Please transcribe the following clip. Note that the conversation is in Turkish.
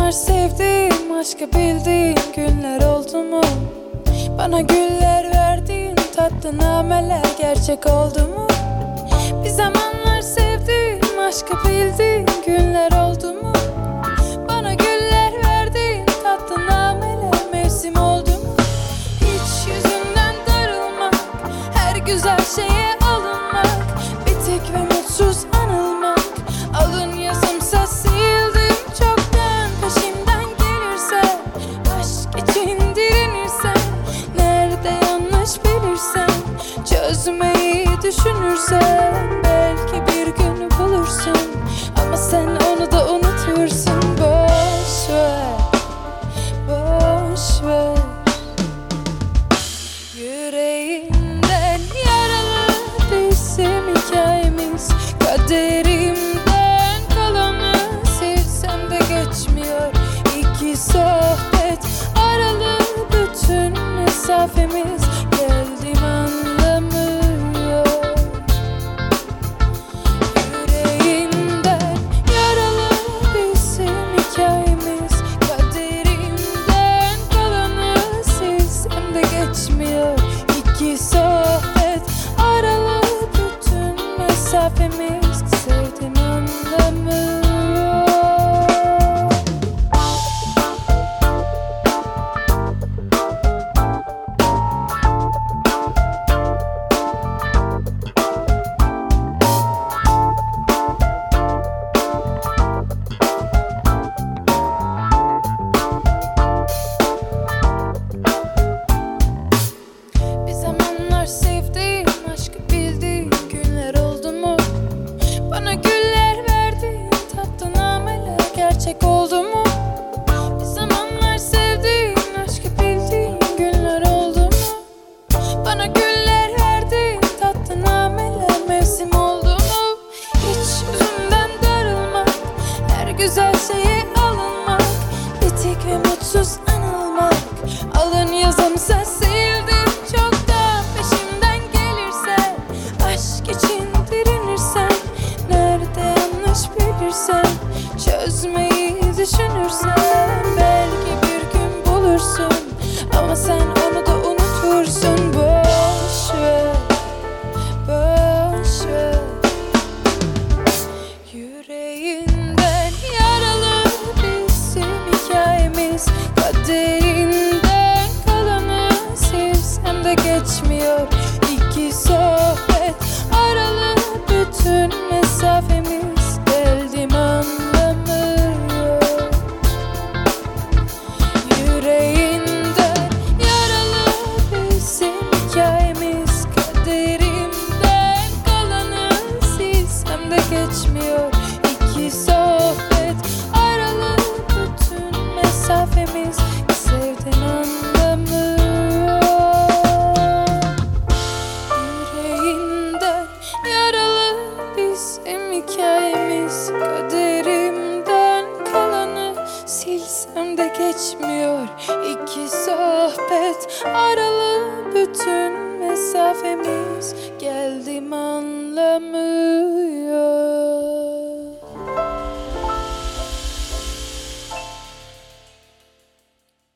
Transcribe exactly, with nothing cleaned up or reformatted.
zamanlar sevdiğim, aşkı bildiğim günler oldu mu? Bana güller verdiğin tatlı nameler gerçek oldu mu? Bir zamanlar sevdiğim, aşkı bildiğim günler oldu mu? Bana güller verdiğin tatlı nameler mevsim oldu mu? Hiç yüzünden darılmak, her güzel şeye alınmak, bitik ve mutsuz anılmak, alın yazımsa sildim çoktan. Peşimden gelirse, aşk için direnirsen, nerede yanlış bilirsen, çözmeyi düşünürsen, belki bir gün bulursun. Ama sen onu da unutursun. Boş ver, boş ver. Yüreğinden yaralı bizim hikayemiz, kaderimden kalanı silsem de geçmiyor. İki sohbet aralı bütün mesafemiz, geldim anlamıyor. Yüreğinden yaralı bizim hikayemiz, kaderimden kalanı silsem de geçmiyor. İki sohbet aralı bütün mesafemiz, sevdim anlamıyor. Bir zamanlar sevdiğim, aşkı bildiğim günler oldu mu? Bana güller verdiğin tatlı nameler gerçek oldu mu? Bir zamanlar sevdiğim, aşkı bildiğim günler oldu mu? Bana güller verdiğin tatlı nameler mevsim oldu mu? Hiç yüzümden darılmak, her güzel şeye alınmak, bitik ve mutsuz anılmak, alın yazımsa sildim çoktan. Peşimden gelirse, aşk için direnirsen, nerede yanlış bilirsen, çözmeyi düşünürsen, belki bir gün bulursun. Ama sen onu da unutursun. Boş ver, boş ver. Yüreğinden yaralı bizim hikayemiz, kaderinden kalanı silsem de geçmiyor. İki sohbet aralı bütün mesafemiz, geldim anlamıyor. Yüreğinden yaralı bizim hikayemiz, kaderimden kalanı silsem de geçmiyor. İki sohbet aralı bütün mesafemiz, sevdim anlamıyor. Yüreğinden yaralı bizim hikayemiz, kaderimden kalanı silsem de geçmiyor. İki sohbet aralı bütün mesafemiz, geldim anlamıyor.